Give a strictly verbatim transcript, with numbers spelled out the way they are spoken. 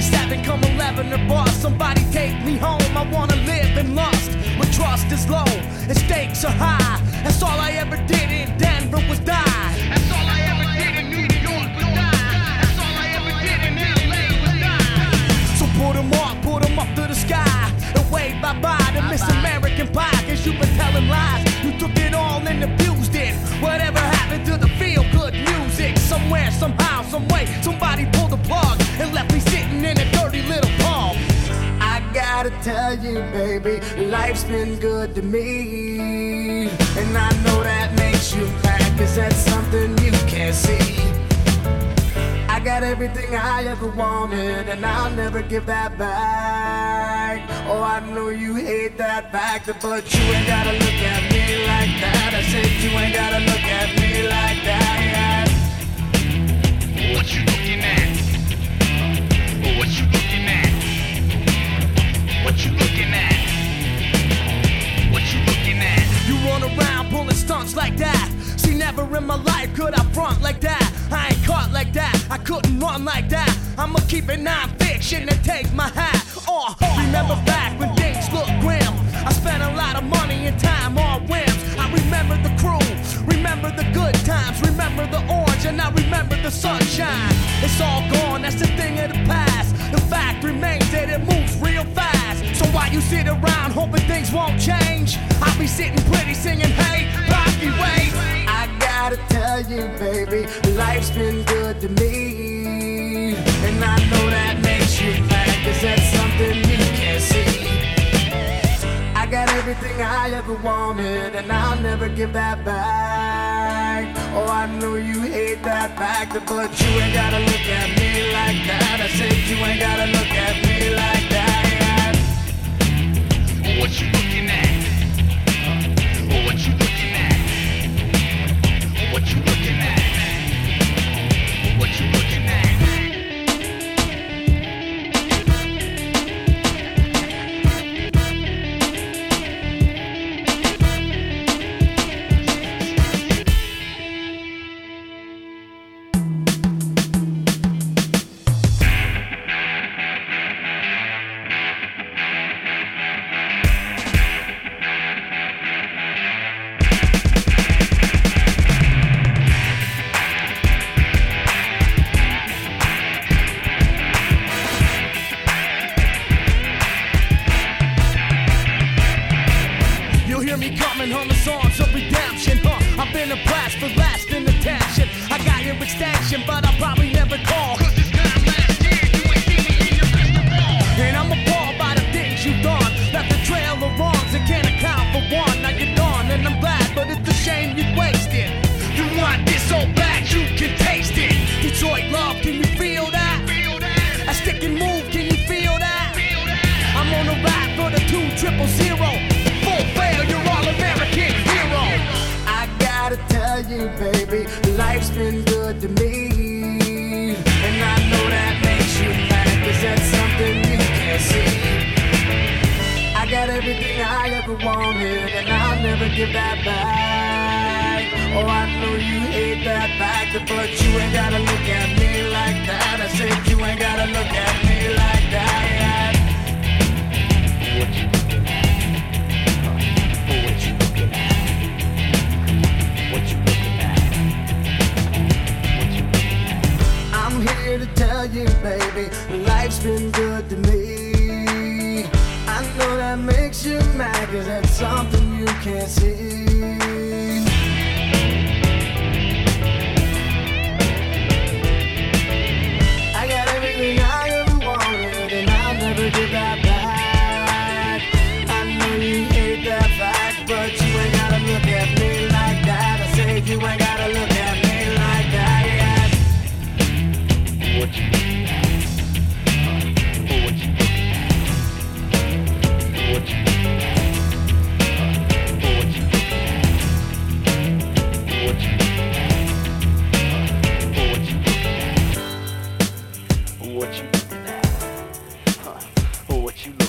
Seven come eleven or bust. Somebody take me home. I wanna live in lust. Where trust is low and stakes are high. That's all I ever did in Denver was die. That's all I ever did in New York was die. That's all I ever did in L A was die. So put 'em up, put 'em up to the sky and wave bye-bye to Miss American Pie. Cause you've been telling lies. You took it all and abused it. Whatever happened to the feel-good music? Somewhere, somehow, someway, somebody pulled the plug and left me sitting in a dirty little pub. I gotta tell you, baby, life's been good to me. And I know that makes you mad, cause that's something you can't see. I got everything I ever wanted, and I'll never give that back. Oh, I know you hate that fact, but you ain't gotta look at me like that. I said you ain't gotta look at me like that. What you looking at? What you looking at? What you looking at? What you looking at? You run around pulling stunts like that. See, never in my life could I front like that. I ain't caught like that, I couldn't run like that. I'ma keep it non-fiction and take my hat. Oh, remember back when things looked grim. I spent a lot of money and time on whims. I remember the crew, remember the good times, remember the orange, and I remember the sunshine. It's all gone, that's the thing of the past. The fact remains that it moves real fast. So while you sit around hoping things won't change, I'll be sitting pretty singing, hey, Rocky Way. I gotta tell you, baby, life's been good to me. And I know that makes you mad, cause that's something you can't see. I got everything I ever wanted, and I'll never give that back. Oh, I know you hate that fact, but you ain't gotta look at me like that. I said you ain't gotta look at me like that. What you looking at? What you looking at? What you looking at? What you looking at? On the songs of redemption, huh? I've been a blast for last in attention. I got your extension, but I'll probably never call. Cause this time last year, you ain't seen me in your crystal ball. And I'm appalled by the things you've done. Left a trail of wrongs and can't account for one. Now you're gone, and I'm glad, but it's a shame you wasted. You want this so bad, you can taste it. Detroit love, can you feel that? A stick and move, can you feel that? I'm on a ride for the two triple zero. Full fail, you're all American hero. I gotta tell you, baby, life's been good to me. And I know that makes you mad, cause that's something you can't see. I got everything I ever wanted, and I'll never give that back. Oh, I know you hate that fact, but you ain't gotta look at me like that. I said you ain't gotta look at me like that. What you looking at? What you looking at? What you looking at? What you looking at? I'm here to tell you, baby, life's been good to me. I know that makes you mad, cause that's something you can't see. I got everything I ever wanted, and I'll never give that back. I know you hate that fact, but you ain't gotta look at me like that. I said you ain't gotta look at me like that. What you looking at? What you looking at? What you looking at? What you looking at? What you looking at? What you looking at? What you looking at? What you looking at?